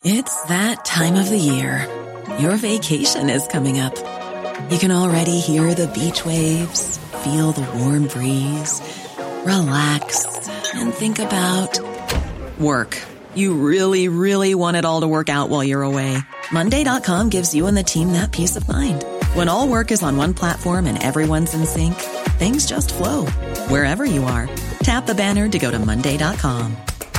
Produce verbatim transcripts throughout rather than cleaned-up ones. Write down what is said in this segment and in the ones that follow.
It's that time of the year. Your vacation is coming up. You can already hear the beach waves, feel the warm breeze, relax, and think about work. You really, really want it all to work out while you're away. Monday dot com gives you and the team that peace of mind. When all work is on one platform and everyone's in sync, things just flow. Wherever you are, tap the banner to go to Monday dot com.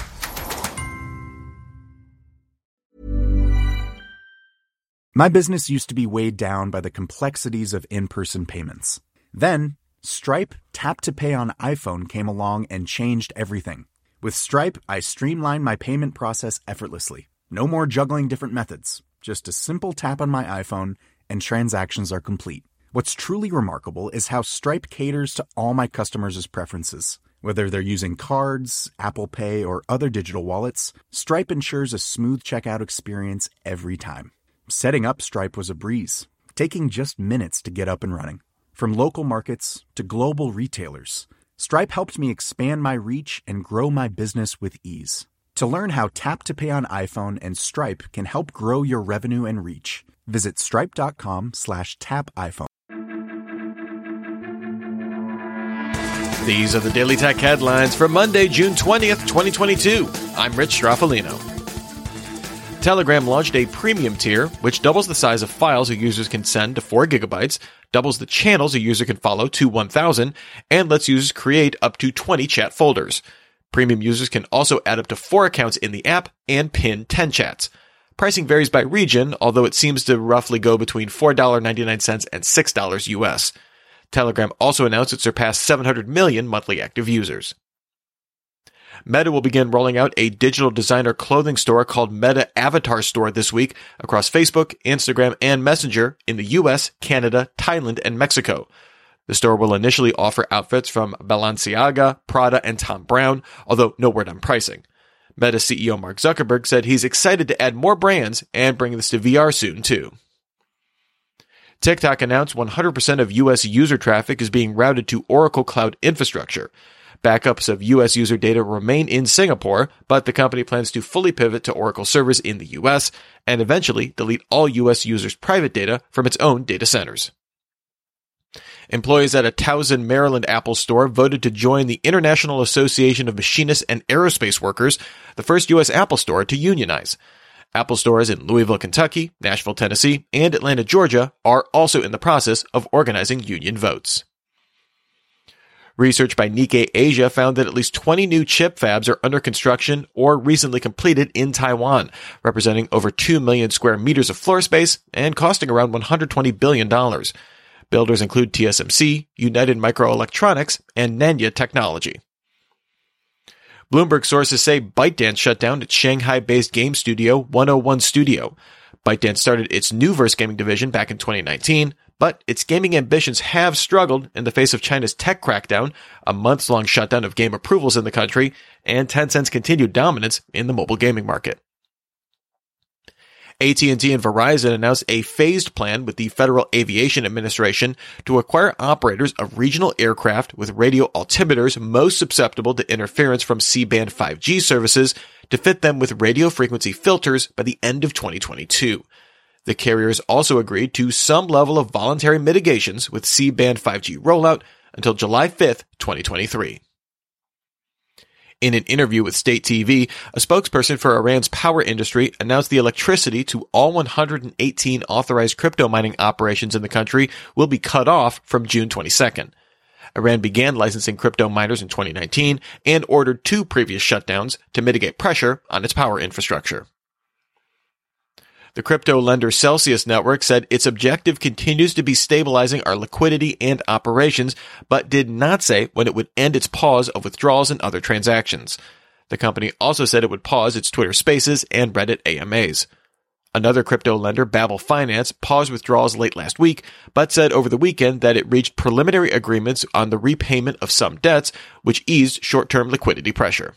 My business used to be weighed down by the complexities of in-person payments. Then, Stripe Tap to Pay on iPhone came along and changed everything. With Stripe, I streamlined my payment process effortlessly. No more juggling different methods. Just a simple tap on my iPhone and transactions are complete. What's truly remarkable is how Stripe caters to all my customers' preferences. Whether they're using cards, Apple Pay, or other digital wallets, Stripe ensures a smooth checkout experience every time. Setting up Stripe was a breeze, taking just minutes to get up and running. From local markets to global retailers, Stripe helped me expand my reach and grow my business with ease. To learn how Tap to Pay on iPhone and Stripe can help grow your revenue and reach, visit stripe.com slash tap iPhone. These are the Daily Tech headlines for Monday, June twentieth, twenty twenty-two. I'm Rich Straffolino. Telegram launched a premium tier, which doubles the size of files a user can send to four gigabytes, doubles the channels a user can follow to one thousand, and lets users create up to twenty chat folders. Premium users can also add up to four accounts in the app and pin ten chats. Pricing varies by region, although it seems to roughly go between four dollars and ninety-nine cents and six dollars U S. Telegram also announced it surpassed seven hundred million monthly active users. Meta will begin rolling out a digital designer clothing store called Meta Avatar Store this week across Facebook, Instagram, and Messenger in the U S, Canada, Thailand, and Mexico. The store will initially offer outfits from Balenciaga, Prada, and Thom Browne, although no word on pricing. Meta C E O Mark Zuckerberg said he's excited to add more brands and bring this to V R soon, too. TikTok announced one hundred percent of U S user traffic is being routed to Oracle Cloud Infrastructure. Backups of U S user data remain in Singapore, but the company plans to fully pivot to Oracle servers in the U S and eventually delete all U S users' private data from its own data centers. Employees at a Towson, Maryland Apple store voted to join the International Association of Machinists and Aerospace Workers, the first U S Apple store to unionize. Apple stores in Louisville, Kentucky, Nashville, Tennessee, and Atlanta, Georgia are also in the process of organizing union votes. Research by Nikkei Asia found that at least twenty new chip fabs are under construction or recently completed in Taiwan, representing over two million square meters of floor space and costing around one hundred twenty billion dollars. Builders include T S M C, United Microelectronics, and Nanya Technology. Bloomberg sources say ByteDance shut down its Shanghai-based game studio one oh one Studio. ByteDance started its Nuverse gaming division back in twenty nineteen, but its gaming ambitions have struggled in the face of China's tech crackdown, a months-long shutdown of game approvals in the country, and Tencent's continued dominance in the mobile gaming market. A T and T and Verizon announced a phased plan with the Federal Aviation Administration to acquire operators of regional aircraft with radio altimeters most susceptible to interference from C-band five G services to fit them with radio frequency filters by the end of twenty twenty-two. The carriers also agreed to some level of voluntary mitigations with C-band five G rollout until July fifth, twenty twenty-three. In an interview with State T V, a spokesperson for Iran's power industry announced the electricity to all one hundred eighteen authorized crypto mining operations in the country will be cut off from June twenty-second. Iran began licensing crypto miners in twenty nineteen and ordered two previous shutdowns to mitigate pressure on its power infrastructure. The crypto lender Celsius Network said its objective continues to be stabilizing our liquidity and operations, but did not say when it would end its pause of withdrawals and other transactions. The company also said it would pause its Twitter Spaces and Reddit A M As. Another crypto lender, Babel Finance, paused withdrawals late last week, but said over the weekend that it reached preliminary agreements on the repayment of some debts, which eased short-term liquidity pressure.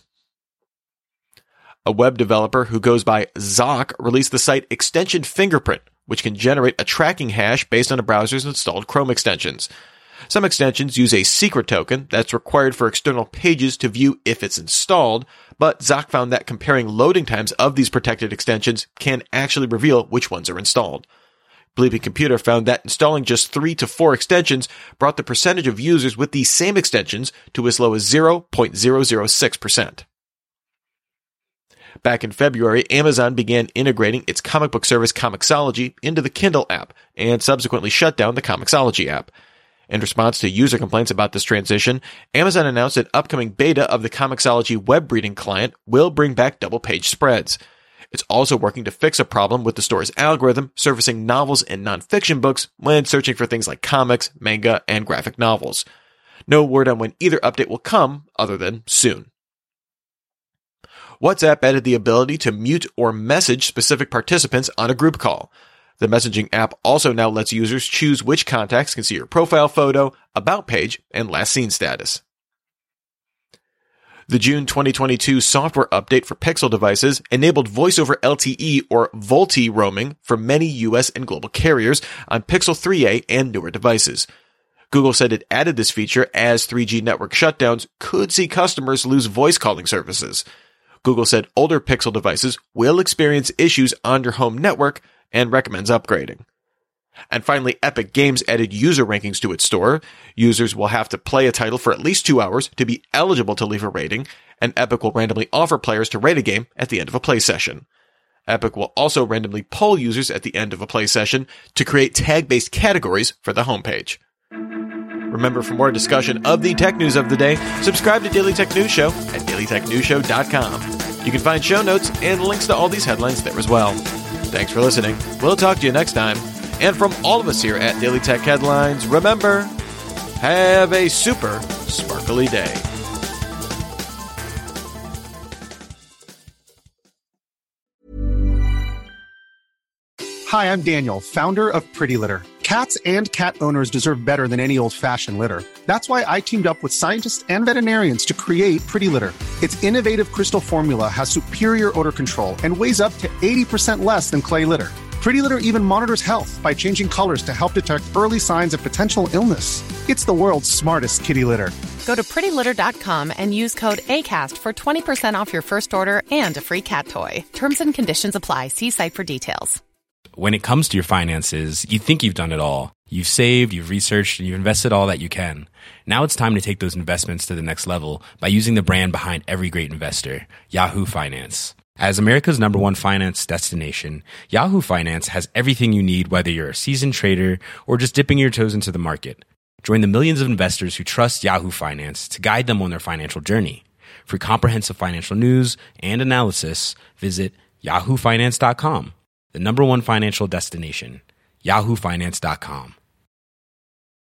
A web developer who goes by Zoc released the site Extension Fingerprint, which can generate a tracking hash based on a browser's installed Chrome extensions. Some extensions use a secret token that's required for external pages to view if it's installed, but Zoc found that comparing loading times of these protected extensions can actually reveal which ones are installed. Bleeping Computer found that installing just three to four extensions brought the percentage of users with these same extensions to as low as zero point zero zero six percent. Back in February, Amazon began integrating its comic book service Comixology into the Kindle app and subsequently shut down the Comixology app. In response to user complaints about this transition, Amazon announced an upcoming beta of the Comixology web reading client will bring back double-page spreads. It's also working to fix a problem with the store's algorithm surfacing novels and nonfiction books when searching for things like comics, manga, and graphic novels. No word on when either update will come, other than soon. WhatsApp added the ability to mute or message specific participants on a group call. The messaging app also now lets users choose which contacts can see your profile photo, about page, and last seen status. The June twenty twenty-two software update for Pixel devices enabled Voice over L T E or VoLTE roaming for many U S and global carriers on Pixel three a and newer devices. Google said it added this feature as three G network shutdowns could see customers lose voice calling services. Google said older Pixel devices will experience issues on your home network and recommends upgrading. And finally, Epic Games added user rankings to its store. Users will have to play a title for at least two hours to be eligible to leave a rating, and Epic will randomly offer players to rate a game at the end of a play session. Epic will also randomly poll users at the end of a play session to create tag-based categories for the homepage. Remember, for more discussion of the tech news of the day, subscribe to Daily Tech News Show at daily tech news show dot com. You can find show notes and links to all these headlines there as well. Thanks for listening. We'll talk to you next time. And from all of us here at Daily Tech Headlines, remember, have a super sparkly day. Hi, I'm Daniel, founder of Pretty Litter. Cats and cat owners deserve better than any old-fashioned litter. That's why I teamed up with scientists and veterinarians to create Pretty Litter. Its innovative crystal formula has superior odor control and weighs up to eighty percent less than clay litter. Pretty Litter even monitors health by changing colors to help detect early signs of potential illness. It's the world's smartest kitty litter. Go to pretty litter dot com and use code ACAST for twenty percent off your first order and a free cat toy. Terms and conditions apply. See site for details. When it comes to your finances, you think you've done it all. You've saved, you've researched, and you've invested all that you can. Now it's time to take those investments to the next level by using the brand behind every great investor, Yahoo Finance. As America's number one finance destination, Yahoo Finance has everything you need, whether you're a seasoned trader or just dipping your toes into the market. Join the millions of investors who trust Yahoo Finance to guide them on their financial journey. For comprehensive financial news and analysis, visit yahoo finance dot com, the number one financial destination, yahoo finance dot com.